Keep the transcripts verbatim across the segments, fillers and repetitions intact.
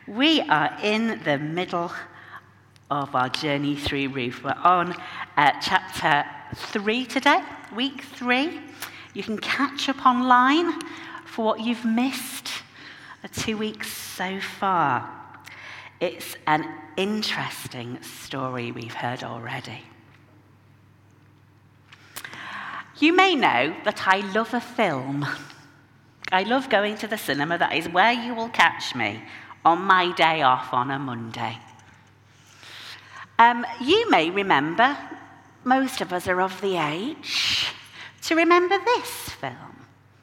We are in the middle of our journey through Ruth. We're on uh, chapter three today, week three. You can catch up online for what you've missed uh, two weeks so far. It's an interesting story we've heard already. You may know that I love a film. I love going to the cinema. That is where you will catch me on my day off on a Monday. Um, you may remember, most of us are of the age, to remember this film.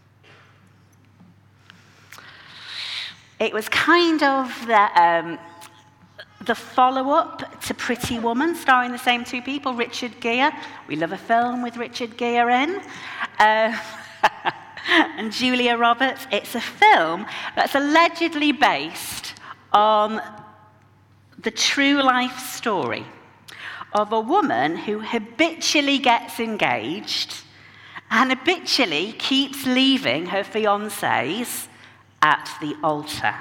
It was kind of the, um, the follow-up to Pretty Woman, starring the same two people, Richard Gere. We love a film with Richard Gere in. Uh, and Julia Roberts. It's a film that's allegedly based on the true life story of a woman who habitually gets engaged and habitually keeps leaving her fiancés at the altar.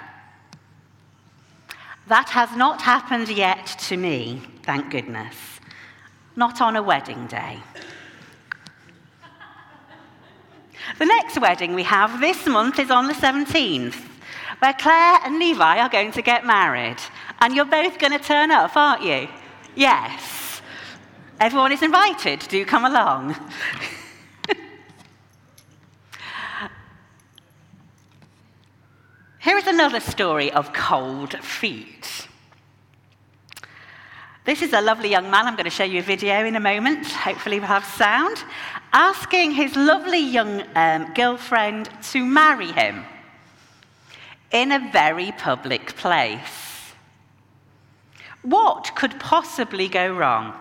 That has not happened yet to me, thank goodness. Not on a wedding day. The next wedding we have this month is on the seventeenth, where Claire and Levi are going to get married. And you're both going to turn up, aren't you? Yes. Everyone is invited. Do come along. Here is another story of cold feet. This is a lovely young man. I'm going to show you a video in a moment. Hopefully we'll have sound. Asking his lovely young um, girlfriend to marry him in a very public place. What could possibly go wrong?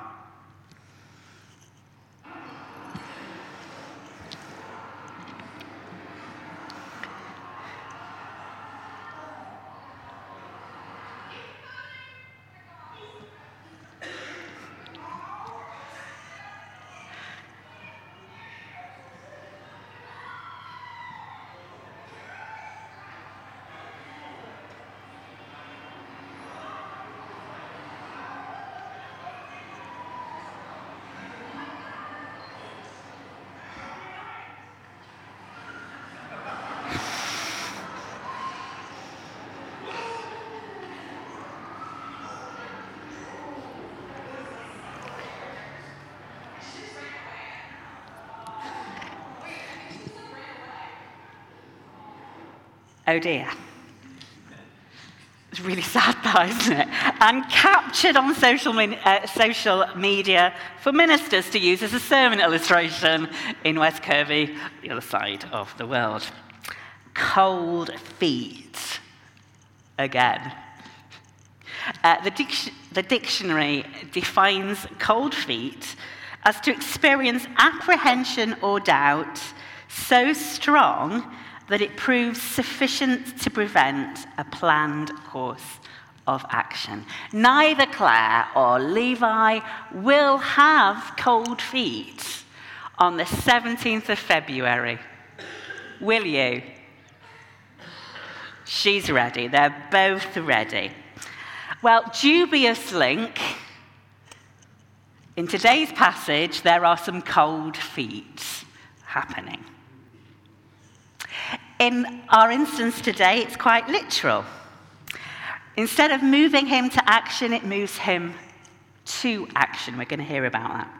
Oh dear. It's really sad, that, isn't it? And captured on social, uh, social media for ministers to use as a sermon illustration in West Kirby, the other side of the world. Cold feet. Again. Uh, the, dic- the dictionary defines cold feet as to experience apprehension or doubt so strong that it proves sufficient to prevent a planned course of action. Neither Claire or Levi will have cold feet on the seventeenth of February. Will you? She's ready. They're both ready. Well, dubious link. In today's passage, there are some cold feet happening. In our instance today, it's quite literal. Instead of moving him to action, it moves him to action. We're going to hear about that.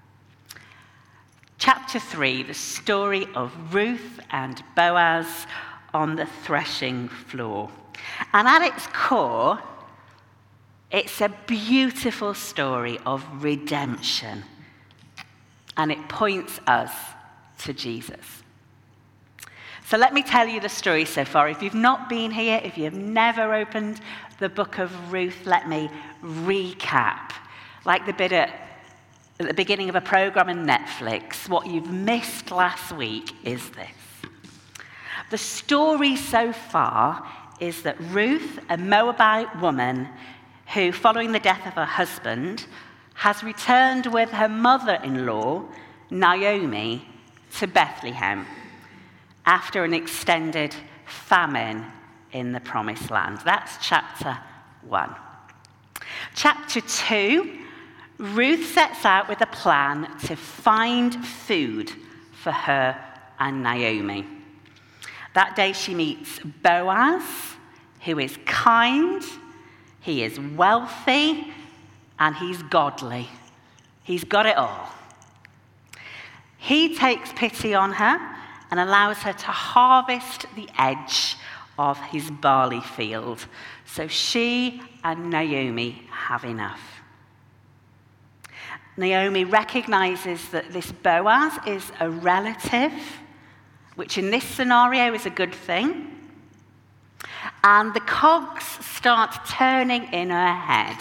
Chapter three, the story of Ruth and Boaz on the threshing floor. And at its core, it's a beautiful story of redemption. And it points us to Jesus. So let me tell you the story so far. If you've not been here, if you've never opened the book of Ruth, let me recap. Like the bit at, at the beginning of a program in Netflix, what you've missed last week is this. The story so far is that Ruth, a Moabite woman who, following the death of her husband, has returned with her mother-in-law, Naomi, to Bethlehem after an extended famine in the promised land. That's chapter one. Chapter two, Ruth sets out with a plan to find food for her and Naomi. That day she meets Boaz, who is kind, he is wealthy, and he's godly. He's got it all. He takes pity on her and allows her to harvest the edge of his barley field, so she and Naomi have enough. Naomi recognizes that this Boaz is a relative, which in this scenario is a good thing, and the cogs start turning in her head.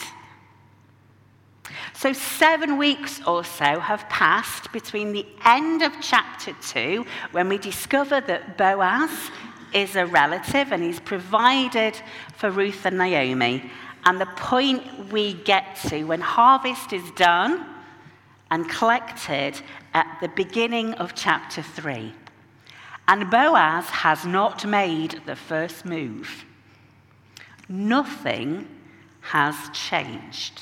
So seven weeks or so have passed between the end of chapter two, when we discover that Boaz is a relative and he's provided for Ruth and Naomi, and the point we get to when harvest is done and collected at the beginning of chapter three. And Boaz has not made the first move. Nothing has changed.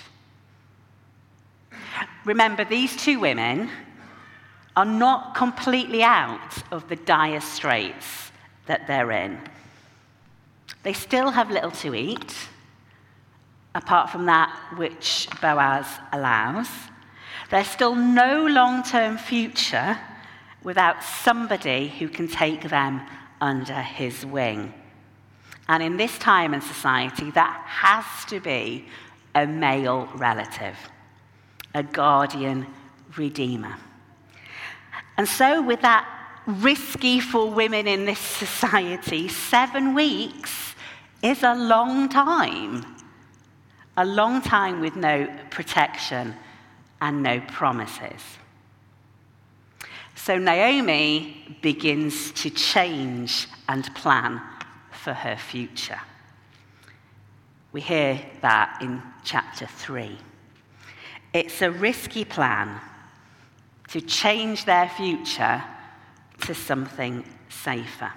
Remember, these two women are not completely out of the dire straits that they're in. They still have little to eat, apart from that which Boaz allows. There's still no long-term future without somebody who can take them under his wing. And in this time and society, that has to be a male relative, a guardian redeemer. And so with that risky for women in this society, seven weeks is a long time. A long time with no protection and no promises. So Naomi begins to change and plan for her future. We hear that in chapter three. It's a risky plan to change their future to something safer.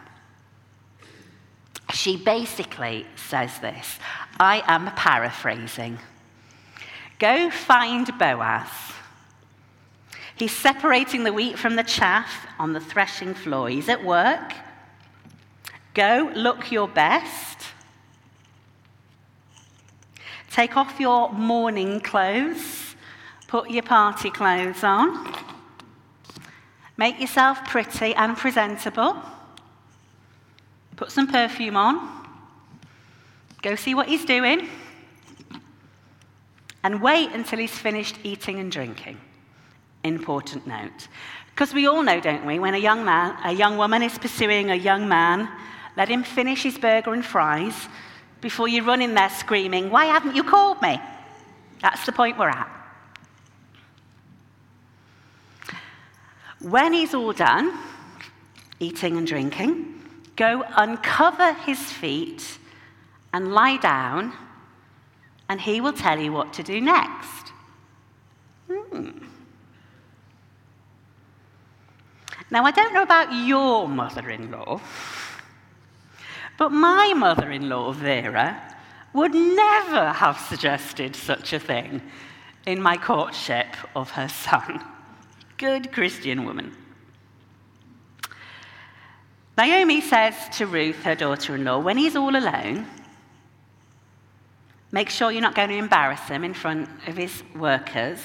She basically says this. I am paraphrasing. Go find Boaz. He's separating the wheat from the chaff on the threshing floor. He's at work. Go look your best. Take off your mourning clothes. Put your party clothes on. Make yourself pretty and presentable. Put some perfume on. Go see what he's doing. And wait until he's finished eating and drinking. Important note. Because we all know, don't we, when a young man, a young woman is pursuing a young man, let him finish his burger and fries before you run in there screaming, why haven't you called me? That's the point we're at. When he's all done, eating and drinking, go uncover his feet and lie down, and he will tell you what to do next. Hmm. Now, I don't know about your mother-in-law, but my mother-in-law, Vera, would never have suggested such a thing in my courtship of her son. Good Christian woman. Naomi says to Ruth, her daughter-in-law, when he's all alone, make sure you're not going to embarrass him in front of his workers.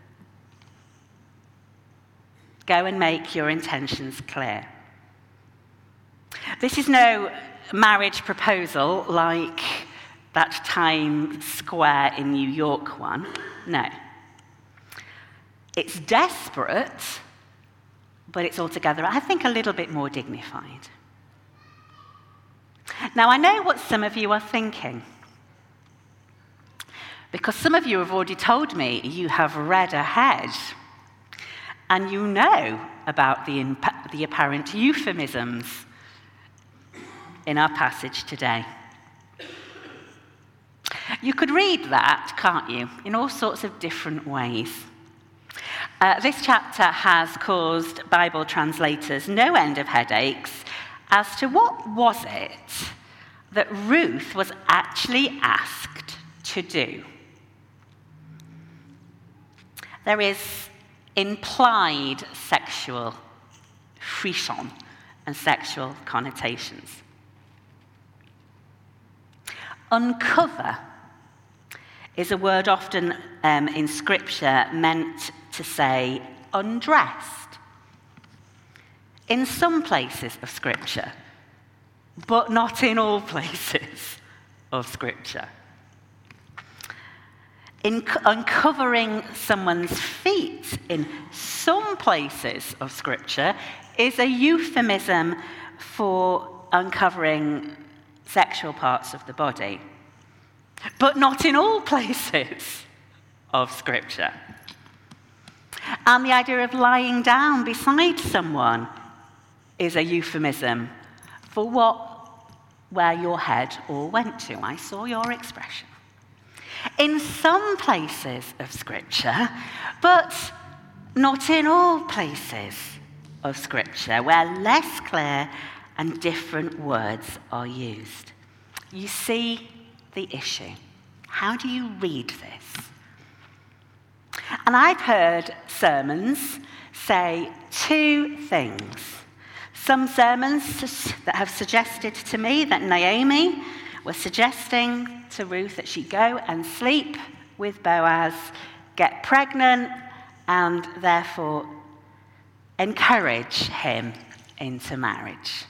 Go and make your intentions clear. This is no marriage proposal like that Times Square in New York one. No. It's desperate, but it's altogether, I think, a little bit more dignified. Now, I know what some of you are thinking, because some of you have already told me you have read ahead, and you know about the, imp- the apparent euphemisms in our passage today. You could read that, can't you, in all sorts of different ways. Uh, this chapter has caused Bible translators no end of headaches as to what was it that Ruth was actually asked to do. There is implied sexual frisson and sexual connotations. Uncover is a word often um, in Scripture meant to say undressed. In some places of Scripture, but not in all places of Scripture. In uncovering someone's feet in some places of Scripture is a euphemism for uncovering sexual parts of the body, but not in all places of Scripture. And the idea of lying down beside someone is a euphemism for what, where your head all went to. I saw your expression. In some places of Scripture, but not in all places of Scripture, where less clear and different words are used. You see the issue. How do you read this? And I've heard sermons say two things. Some sermons that have suggested to me that Naomi was suggesting to Ruth that she go and sleep with Boaz, get pregnant, and therefore encourage him into marriage.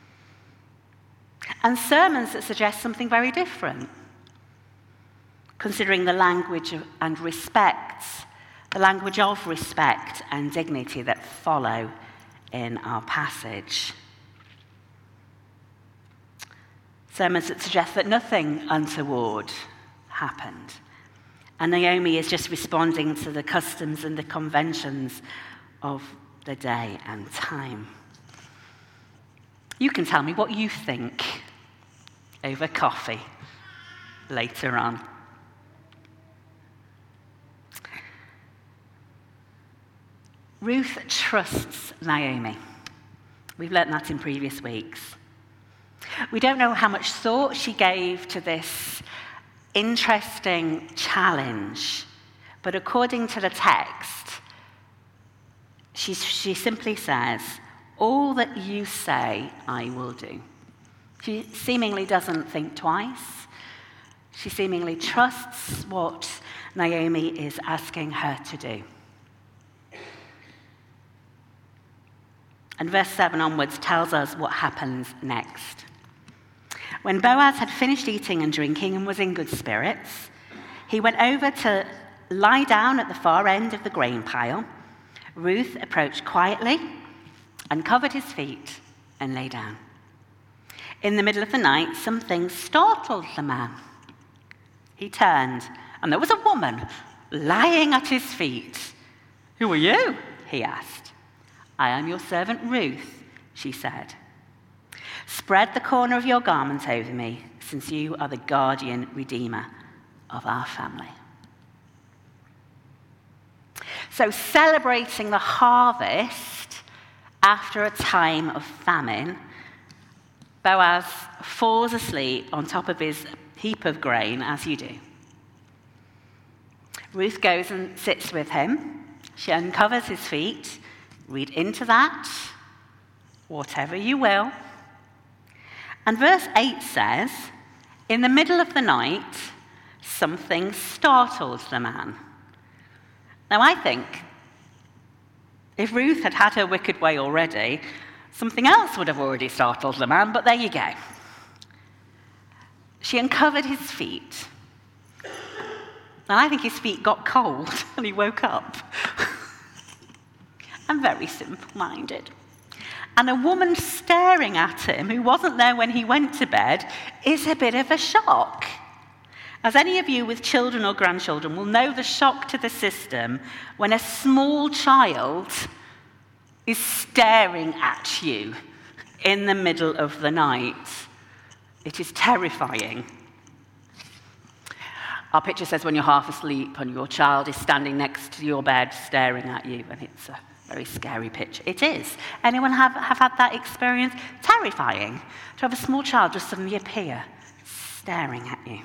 And sermons that suggest something very different, considering the language and respect, the language of respect and dignity that follow in our passage. Sermons that suggest that nothing untoward happened, and Naomi is just responding to the customs and the conventions of the day and time. You can tell me what you think over coffee later on. Ruth trusts Naomi. We've learnt that in previous weeks. We don't know how much thought she gave to this interesting challenge, but according to the text, she, she simply says, "All that you say, I will do." She seemingly doesn't think twice. She seemingly trusts what Naomi is asking her to do. And verse seven onwards tells us what happens next. When Boaz had finished eating and drinking and was in good spirits, he went over to lie down at the far end of the grain pile. Ruth approached quietly, uncovered his feet, and lay down. In the middle of the night, something startled the man. He turned, and there was a woman lying at his feet. "Who are you?" he asked. "I am your servant Ruth," she said. "Spread the corner of your garment over me, since you are the guardian redeemer of our family." So, celebrating the harvest after a time of famine, Boaz falls asleep on top of his heap of grain, as you do. Ruth goes and sits with him. She uncovers his feet. Read into that, whatever you will. And verse eight says, "In the middle of the night, something startled the man." Now, I think if Ruth had had her wicked way already, something else would have already startled the man, but there you go. She uncovered his feet. And I think his feet got cold and he woke up. I'm very simple-minded. And a woman staring at him, who wasn't there when he went to bed, is a bit of a shock. As any of you with children or grandchildren will know the shock to the system when a small child is staring at you in the middle of the night. It is terrifying. Our picture says when you're half asleep and your child is standing next to your bed staring at you, and it's a Very scary picture. It is. Anyone have, have had that experience? Terrifying to have a small child just suddenly appear, staring at you.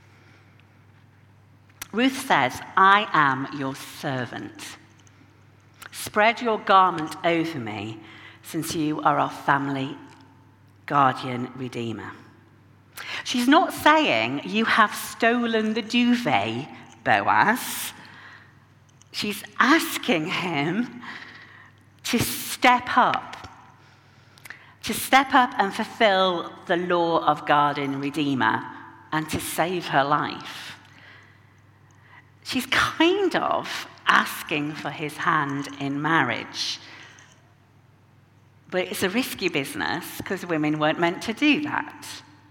Ruth says, I am your servant. Spread your garment over me, since you are our family guardian redeemer. She's not saying you have stolen the duvet, Boaz. She's asking him to step up, to step up and fulfill the law of guardian redeemer and to save her life. She's kind of asking for his hand in marriage. But it's a risky business because women weren't meant to do that.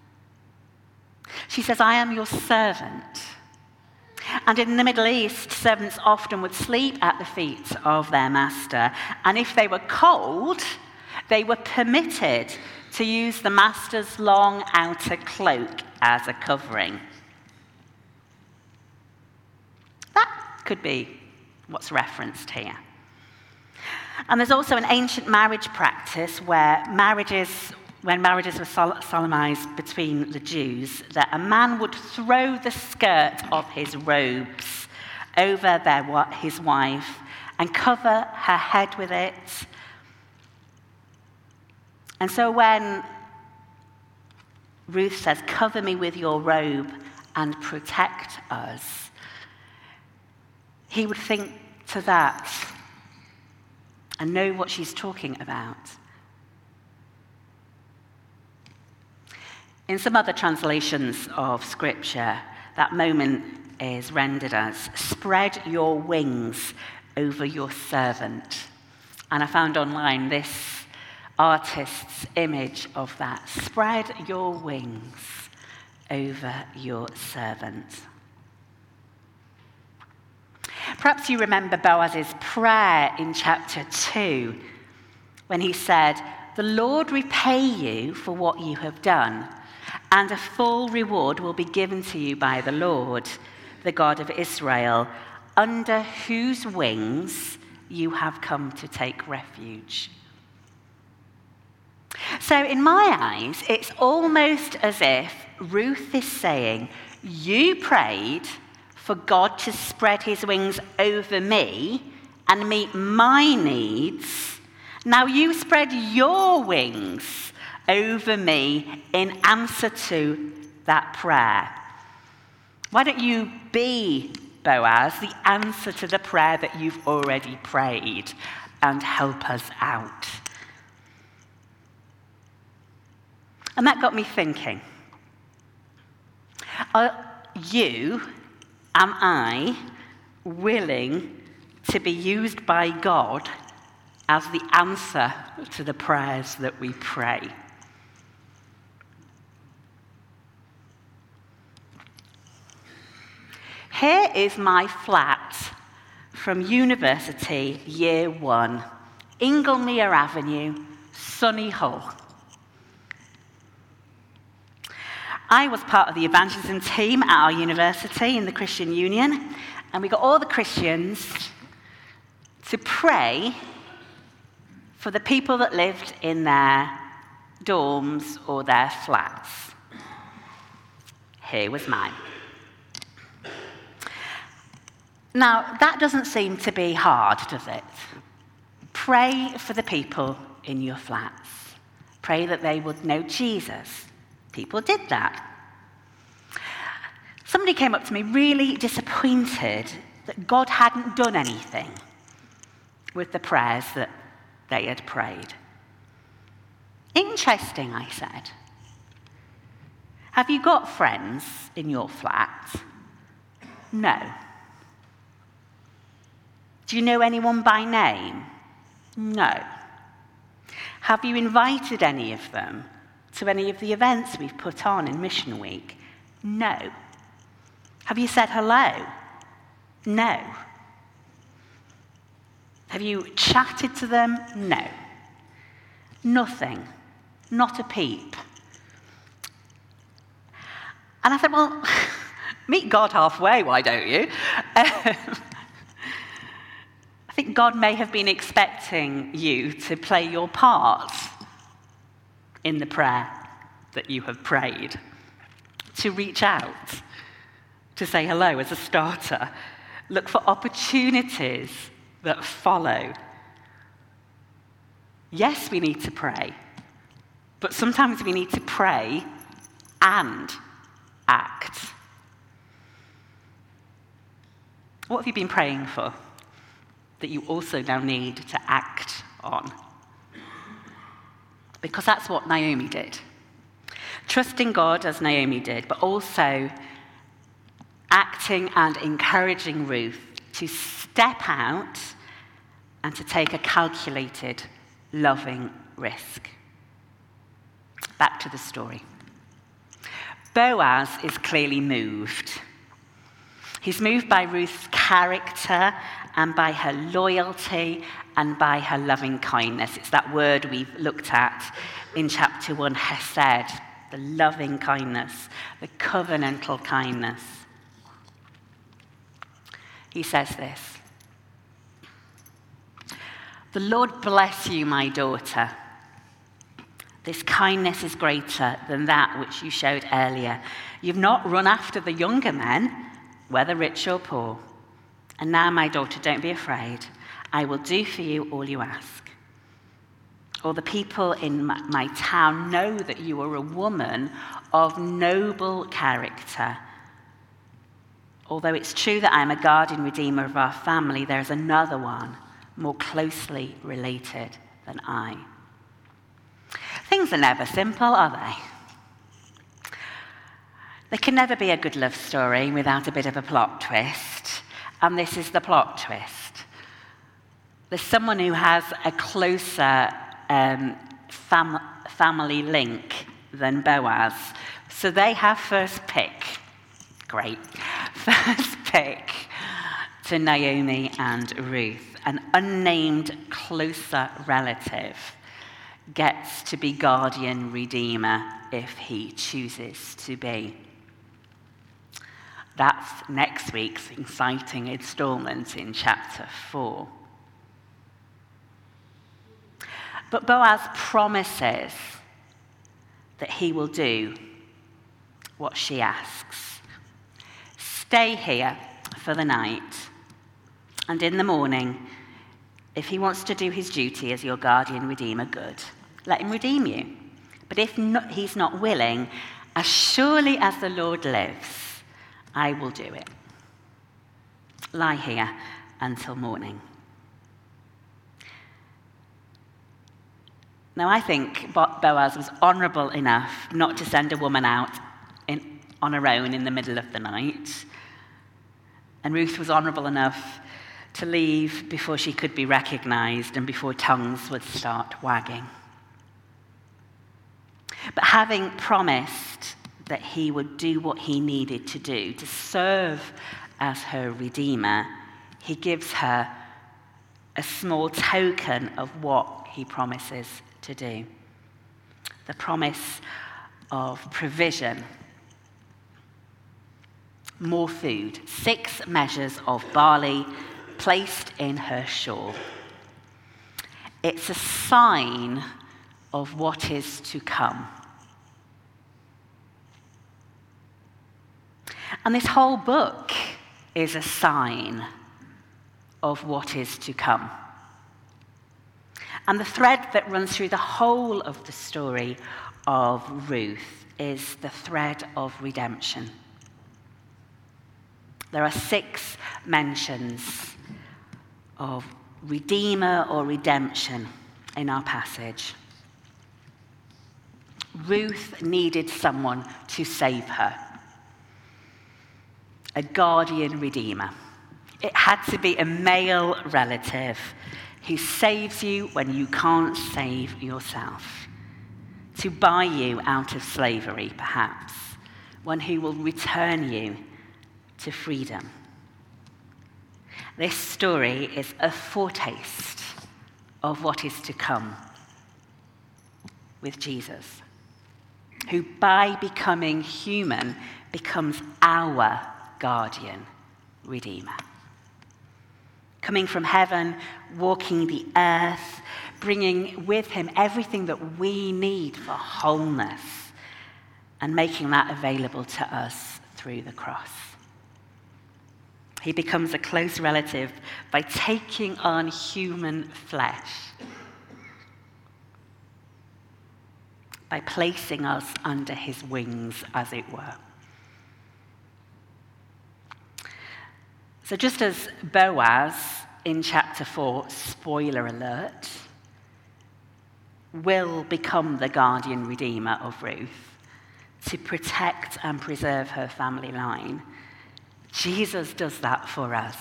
She says, I am your servant. And in the Middle East, servants often would sleep at the feet of their master. And if they were cold, they were permitted to use the master's long outer cloak as a covering. That could be what's referenced here. And there's also an ancient marriage practice where marriages, when marriages were sol- solemnized between the Jews, that a man would throw the skirt of his robes over their, his wife and cover her head with it. And so when Ruth says, cover me with your robe and protect us, he would think to that and know what she's talking about. In some other translations of Scripture, that moment is rendered as, spread your wings over your servant. And I found online this artist's image of that. Spread your wings over your servant. Perhaps you remember Boaz's prayer in chapter two, when he said, the Lord repay you for what you have done, and a full reward will be given to you by the Lord, the God of Israel, under whose wings you have come to take refuge. So in my eyes, it's almost as if Ruth is saying, you prayed for God to spread his wings over me and meet my needs. Now you spread your wings over me in answer to that prayer. Why don't you be, Boaz, the answer to the prayer that you've already prayed and help us out? And that got me thinking. Are you, am I, willing to be used by God as the answer to the prayers that we pray? Here is my flat from university year one, Inglemere Avenue, Sunny Hull. I was part of the evangelism team at our university in the Christian Union, and we got all the Christians to pray for the people that lived in their dorms or their flats. Here was mine. Now, that doesn't seem to be hard, does it? Pray for the people in your flats. Pray that they would know Jesus. People did that. Somebody came up to me really disappointed that God hadn't done anything with the prayers that they had prayed. Interesting, I said. Have you got friends in your flat? No. Do you know anyone by name? No. Have you invited any of them to any of the events we've put on in Mission Week? No. Have you said hello? No. Have you chatted to them? No. Nothing. Not a peep. And I thought, well, meet God halfway, why don't you? Um, I think God may have been expecting you to play your part in the prayer that you have prayed, to reach out, to say hello as a starter, look for opportunities that follow. Yes, we need to pray, but sometimes we need to pray and act. What have you been praying for that you also now need to act on? Because that's what Naomi did. Trusting God as Naomi did, but also acting and encouraging Ruth to step out and to take a calculated, loving risk. Back to the story. Boaz is clearly moved. He's moved by Ruth's character and by her loyalty and by her loving kindness. It's that word we've looked at in chapter one, hesed, the loving kindness, the covenantal kindness. He says this: "The Lord bless you, my daughter. This kindness is greater than that which you showed earlier. You've not run after the younger men, whether rich or poor. And now, my daughter, don't be afraid. I will do for you all you ask. All the people in my, my town know that you are a woman of noble character. Although it's true that I am a guardian redeemer of our family, there is another one more closely related than I." Things are never simple, are they? There can never be a good love story without a bit of a plot twist, and this is the plot twist. There's someone who has a closer um, fam- family link than Boaz, so they have first pick. Great. First pick to Naomi and Ruth. An unnamed closer relative gets to be guardian redeemer if he chooses to be. That's next week's exciting installment in chapter four. But Boaz promises that he will do what she asks. Stay here for the night, and in the morning, if he wants to do his duty as your guardian redeemer, good. Let him redeem you. But if not, he's not willing, as surely as the Lord lives, I will do it. Lie here until morning. Now, I think Boaz was honourable enough not to send a woman out in, on her own in the middle of the night. And Ruth was honourable enough to leave before she could be recognised and before tongues would start wagging. But having promised that he would do what he needed to do to serve as her redeemer, he gives her a small token of what he promises to do. The promise of provision. More food. Six measures of barley placed in her shawl. It's a sign of what is to come. And this whole book is a sign of what is to come. And the thread that runs through the whole of the story of Ruth is the thread of redemption. There are six mentions of redeemer or redemption in our passage. Ruth needed someone to save her, a guardian redeemer. It had to be a male relative who saves you when you can't save yourself, to buy you out of slavery, perhaps, one who will return you to freedom. This story is a foretaste of what is to come with Jesus, who by becoming human becomes our guardian redeemer. coming from heaven, walking the earth, bringing with him everything that we need for wholeness, and making that available to us through the cross. He becomes a close relative by taking on human flesh, by placing us under his wings, as it were. So just as Boaz in chapter four, spoiler alert, will become the guardian redeemer of Ruth to protect and preserve her family line, Jesus does that for us.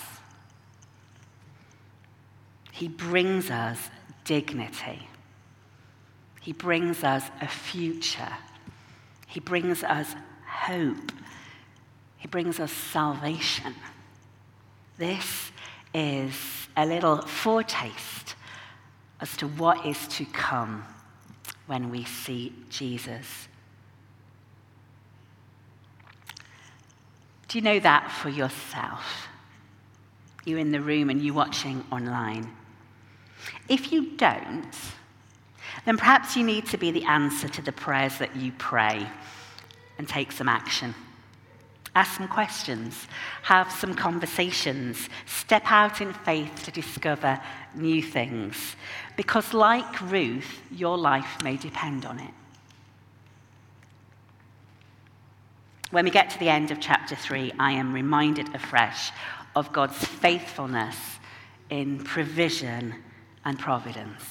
He brings us dignity. He brings us a future. He brings us hope. He brings us salvation. This is a little foretaste as to what is to come when we see Jesus. Do you know that for yourself? You in the room and you watching online. If you don't, then perhaps you need to be the answer to the prayers that you pray and take some action. Ask some questions, have some conversations, step out in faith to discover new things. Because like Ruth, your life may depend on it. When we get to the end of chapter three, I am reminded afresh of God's faithfulness in provision and providence,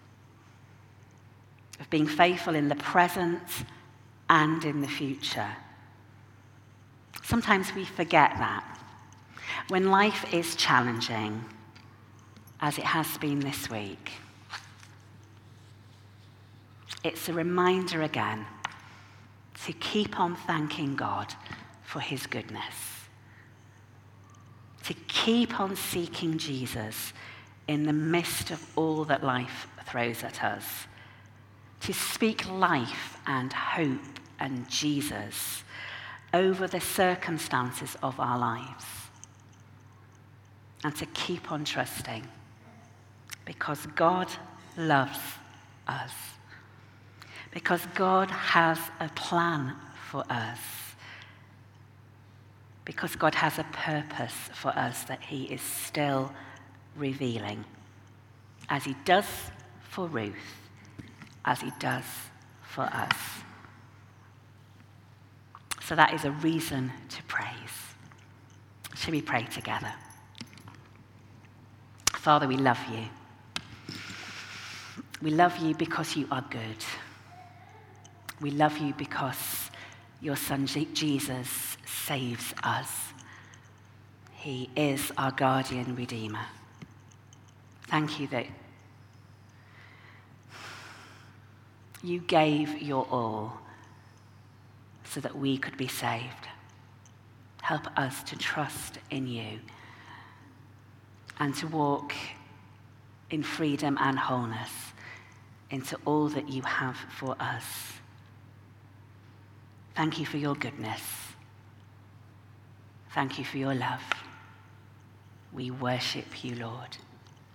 of being faithful in the present and in the future. Sometimes we forget that. When life is challenging, as it has been this week, it's a reminder again to keep on thanking God for his goodness, to keep on seeking Jesus in the midst of all that life throws at us, to speak life and hope and Jesus over the circumstances of our lives, and to keep on trusting, because God loves us, because God has a plan for us, because God has a purpose for us that he is still revealing, as he does for Ruth, as he does for us. So that is a reason to praise. Shall we pray together? Father, we love you. We love you because you are good. We love you because your son Jesus saves us. He is our guardian redeemer. Thank you that you gave your all so that we could be saved. Help us to trust in you and to walk in freedom and wholeness into all that you have for us. Thank you for your goodness. Thank you for your love. We worship you, Lord.